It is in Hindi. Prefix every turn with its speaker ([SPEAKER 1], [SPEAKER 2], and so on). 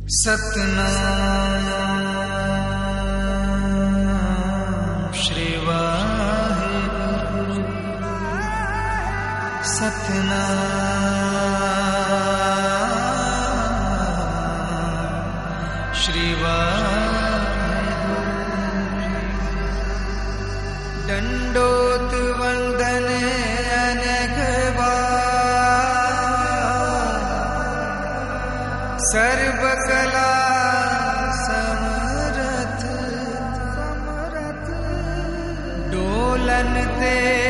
[SPEAKER 1] सतनाम श्री वाहिगुरु। सतनाम श्री वाहिगुरु। दंडोत वंदन अनेक सर्वकला समरथ डोलन ते